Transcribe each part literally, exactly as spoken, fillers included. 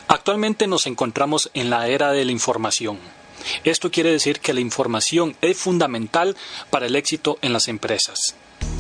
Actualmente nos encontramos en la era de la información. Esto quiere decir que la información es fundamental para el éxito en las empresas.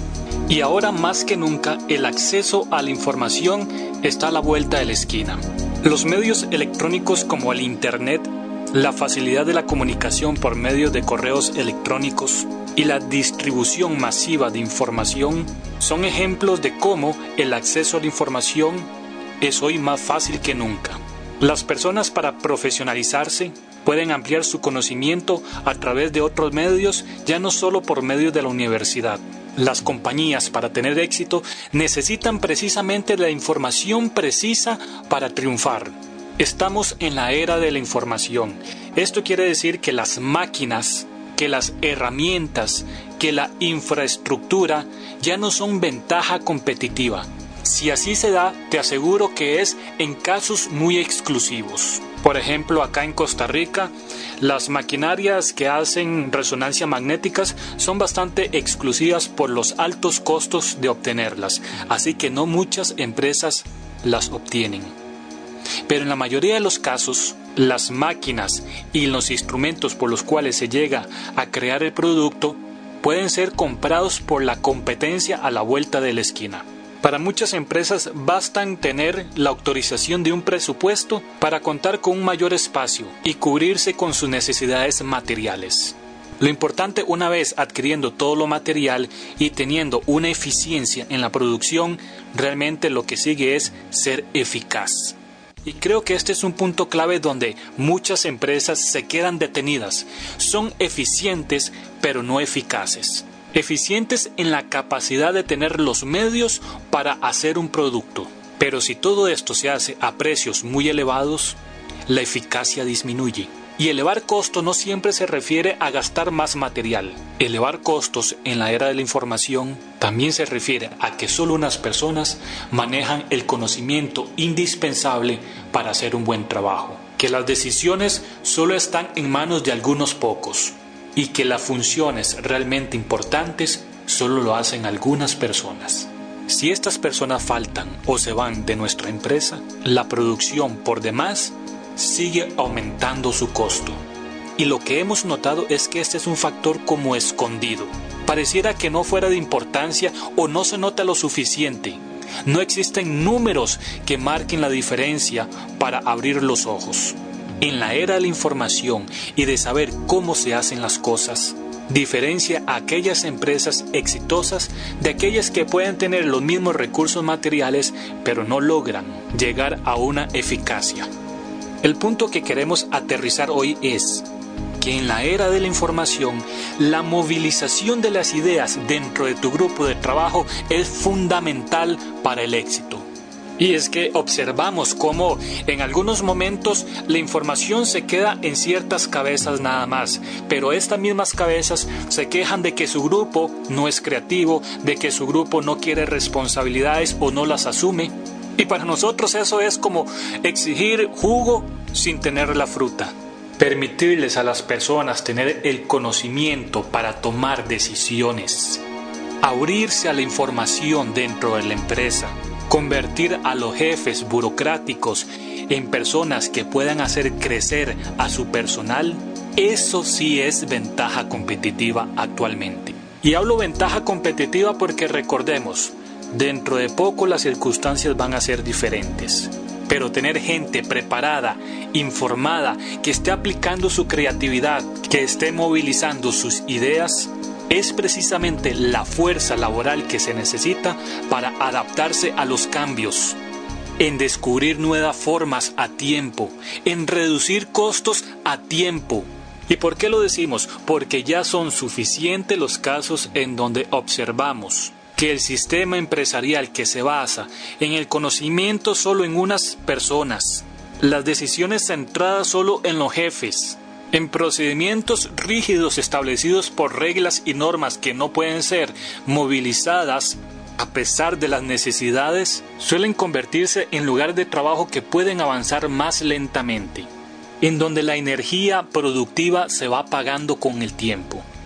Y ahora más que nunca, el acceso a la información está a la vuelta de la esquina. Los medios electrónicos como el Internet, la facilidad de la comunicación por medio de correos electrónicos y la distribución masiva de información son ejemplos de cómo el acceso a la información es hoy más fácil que nunca. Las personas, para profesionalizarse, pueden ampliar su conocimiento a través de otros medios, ya no solo por medio de la universidad. Las compañías, para tener éxito, necesitan precisamente la información precisa para triunfar. Estamos en la era de la información. Esto quiere decir que las máquinas, que las herramientas, que la infraestructura ya no son ventaja competitiva. Si así se da, te aseguro que es en casos muy exclusivos. Por ejemplo, acá en Costa Rica, las maquinarias que hacen resonancia magnéticas son bastante exclusivas por los altos costos de obtenerlas, así que no muchas empresas las obtienen. Pero en la mayoría de los casos, las máquinas y los instrumentos por los cuales se llega a crear el producto pueden ser comprados por la competencia a la vuelta de la esquina. Para muchas empresas bastan tener la autorización de un presupuesto para contar con un mayor espacio y cubrirse con sus necesidades materiales. Lo importante, una vez adquiriendo todo lo material y teniendo una eficiencia en la producción, realmente lo que sigue es ser eficaz. Y creo que este es un punto clave donde muchas empresas se quedan detenidas. Son eficientes, pero no eficaces. Eficientes en la capacidad de tener los medios para hacer un producto. Pero si todo esto se hace a precios muy elevados, la eficacia disminuye. Y elevar costos no siempre se refiere a gastar más material. Elevar costos en la era de la información también se refiere a que solo unas personas manejan el conocimiento indispensable para hacer un buen trabajo. Que las decisiones solo están en manos de algunos pocos. Y que las funciones realmente importantes solo lo hacen algunas personas. Si estas personas faltan o se van de nuestra empresa, la producción por demás sigue aumentando su costo. Y lo que hemos notado es que este es un factor como escondido. Pareciera que no fuera de importancia o no se nota lo suficiente. No existen números que marquen la diferencia para abrir los ojos. En la era de la información y de saber cómo se hacen las cosas, diferencia a aquellas empresas exitosas de aquellas que pueden tener los mismos recursos materiales, pero no logran llegar a una eficacia. El punto que queremos aterrizar hoy es que en la era de la información, la movilización de las ideas dentro de tu grupo de trabajo es fundamental para el éxito. Y es que observamos cómo en algunos momentos la información se queda en ciertas cabezas nada más, pero estas mismas cabezas se quejan de que su grupo no es creativo, de que su grupo no quiere responsabilidades o no las asume. Y para nosotros eso es como exigir jugo sin tener la fruta. Permitirles a las personas tener el conocimiento para tomar decisiones, abrirse a la información dentro de la empresa, convertir a los jefes burocráticos en personas que puedan hacer crecer a su personal, eso sí es ventaja competitiva actualmente. Y hablo ventaja competitiva porque recordemos, dentro de poco las circunstancias van a ser diferentes. Pero tener gente preparada, informada, que esté aplicando su creatividad, que esté movilizando sus ideas, es precisamente la fuerza laboral que se necesita para adaptarse a los cambios, en descubrir nuevas formas a tiempo, en reducir costos a tiempo. ¿Y por qué lo decimos? Porque ya son suficientes los casos en donde observamos que el sistema empresarial que se basa en el conocimiento solo en unas personas, las decisiones centradas solo en los jefes, en procedimientos rígidos establecidos por reglas y normas que no pueden ser movilizadas a pesar de las necesidades, suelen convertirse en lugares de trabajo que pueden avanzar más lentamente, en donde la energía productiva se va apagando con el tiempo.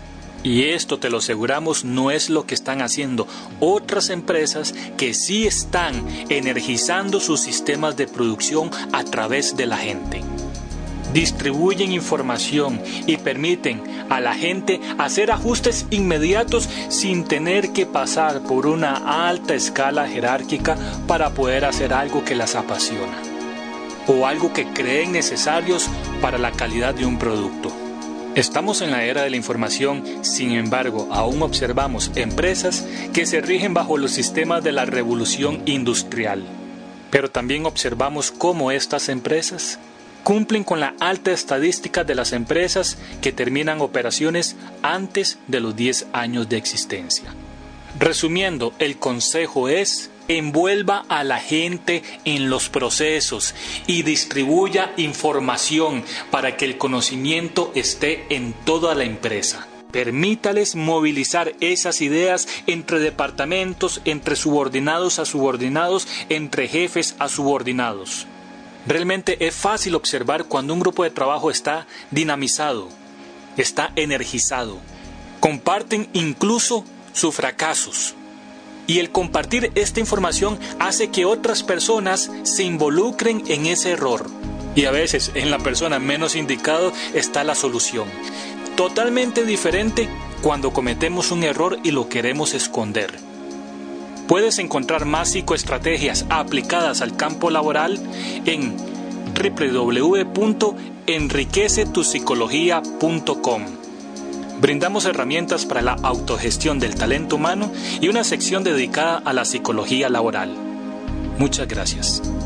Y esto, te lo aseguramos, no es lo que están haciendo otras empresas que sí están energizando sus sistemas de producción a través de la gente. Distribuyen información y permiten a la gente hacer ajustes inmediatos sin tener que pasar por una alta escala jerárquica para poder hacer algo que las apasiona o algo que creen necesarios para la calidad de un producto. Estamos en la era de la información, sin embargo, aún observamos empresas que se rigen bajo los sistemas de la revolución industrial. Pero también observamos cómo estas empresas cumplen con la alta estadística de las empresas que terminan operaciones antes de los diez años de existencia. Resumiendo, el consejo es: envuelva a la gente en los procesos y distribuya información para que el conocimiento esté en toda la empresa. Permítales movilizar esas ideas entre departamentos, entre subordinados a subordinados, entre jefes a subordinados. Realmente es fácil observar cuando un grupo de trabajo está dinamizado, está energizado. Comparten incluso sus fracasos. Y el compartir esta información hace que otras personas se involucren en ese error. Y a veces en la persona menos indicada está la solución. Totalmente diferente cuando cometemos un error y lo queremos esconder. Puedes encontrar más psicoestrategias aplicadas al campo laboral en doble u doble u doble u punto enriquece tu psicología punto com. Brindamos herramientas para la autogestión del talento humano y una sección dedicada a la psicología laboral. Muchas gracias.